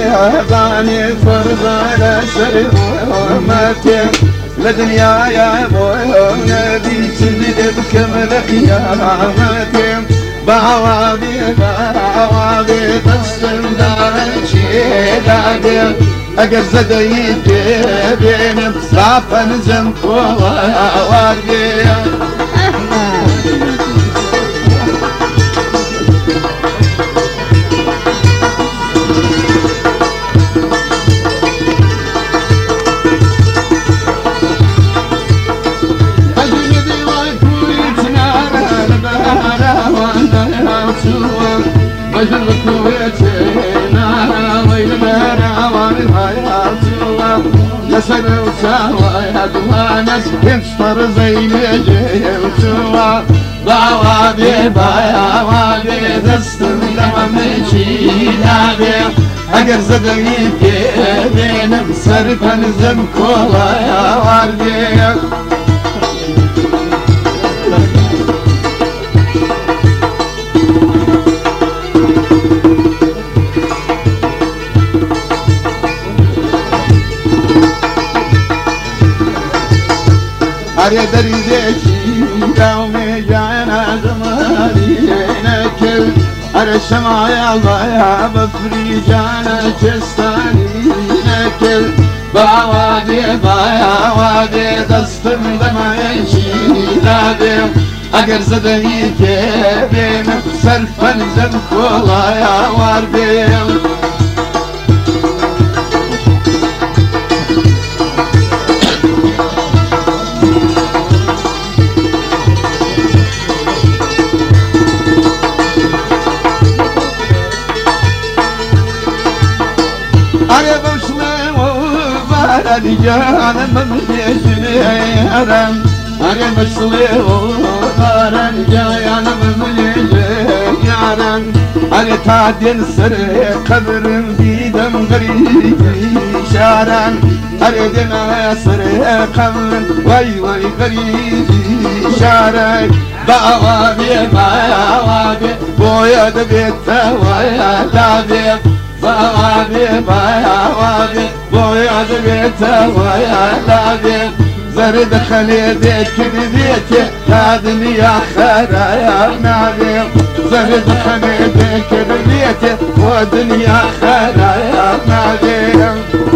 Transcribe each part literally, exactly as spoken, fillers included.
باني فرض على سر وماتي لدنيا يا ابوي نبي تزيد بكمل قيامتي بعوابي بعوابي قسم دارشي دادي أقصد يدي بين صافا زنك وواردي مجد كويتنا ويلنا روان حياتنا نسر وساوى يا دوانس ينصر زي مجيوتوا بعوابي بعوابي دستم دمشي نابي اگر زدني بين صرفا زمكولا يا واردي أري دريدشي دومي جانا زماني نكل أري الشمع يا الله يا بفري جانا تستاني نكل بعوادي بعوادي دستم دمعيشي دادي أقر زدني كبين صرفا زنكولا يا واردي رجال من يجريرن أري مسلي ورن جايان من يجريرن أري تعدين سر قبر بيدم غريب شارن أري دنا سر قبر واي واي غريب شارن بعوابي بعوابي بويا دبيت ويا دابي بعوابي بعوابي بويا دبيته ويا لابي زرد خلي بيتك ببيتي هذني يا خير يا نابي زرد خلي بيتك ببيتي ودنيا خير يا نابي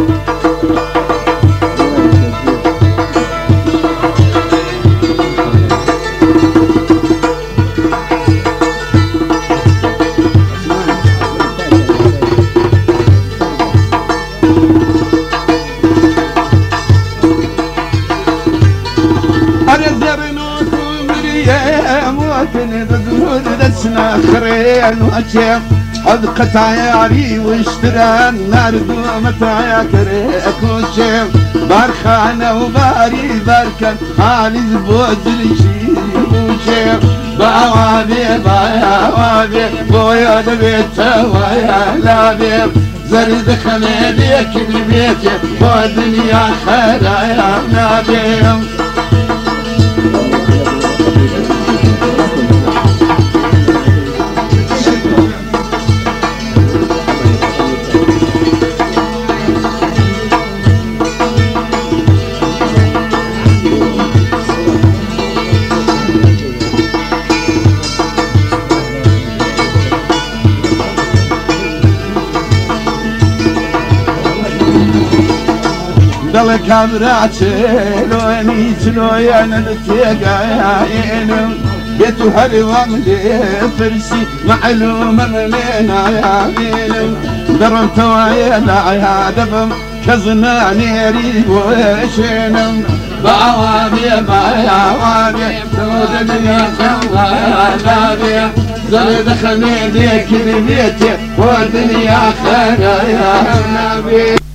دسنا خرين وجه حد قطع ياري واشترى النار دومتها يا كريك وشيم بارخانة وباري باركن خالي زبوزلي شي وشيم بعوابي بعوابي بويا دبيته ويا لابي زرد خميديك ببيتي ودنيا خير يا نابي دلك عبراتي لو انيت لو انا نتيقع يا عينم بيتو هري واملي فرسي معلومة منينا يا عينم درمت ويلا يا دبم كزناني ريب وشينم بعوابي بعوابي ودنيا خلا يا نابي زرد خميديك ببيتي ودنيا خلا يا نابي